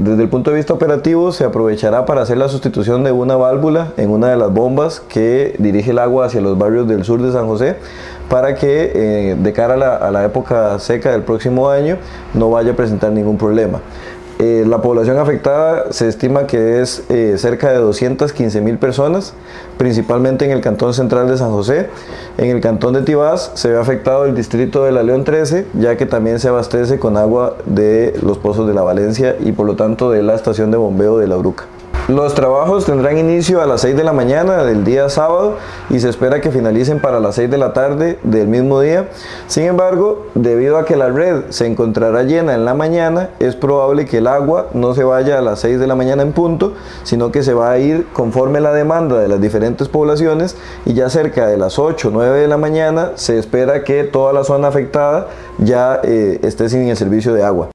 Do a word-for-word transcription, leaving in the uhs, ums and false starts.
Desde el punto de vista operativo se aprovechará para hacer la sustitución de una válvula en una de las bombas que dirige el agua hacia los barrios del sur de San José, para que eh, de cara a la, a la época seca del próximo año no vaya a presentar ningún problema. Eh, la población afectada se estima que es eh, cerca de doscientas quince mil personas, principalmente en el cantón central de San José. En el cantón de Tibás se ve afectado el distrito de La León trece, ya que también se abastece con agua de los pozos de la Valencia y por lo tanto de la estación de bombeo de La Bruca. Los trabajos tendrán inicio a las seis de la mañana del día sábado y se espera que finalicen para las seis de la tarde del mismo día. Sin embargo, debido a que la red se encontrará llena en la mañana, es probable que el agua no se vaya a las seis de la mañana en punto, sino que se va a ir conforme la demanda de las diferentes poblaciones, y ya cerca de las ocho o nueve de la mañana se espera que toda la zona afectada ya eh, esté sin el servicio de agua.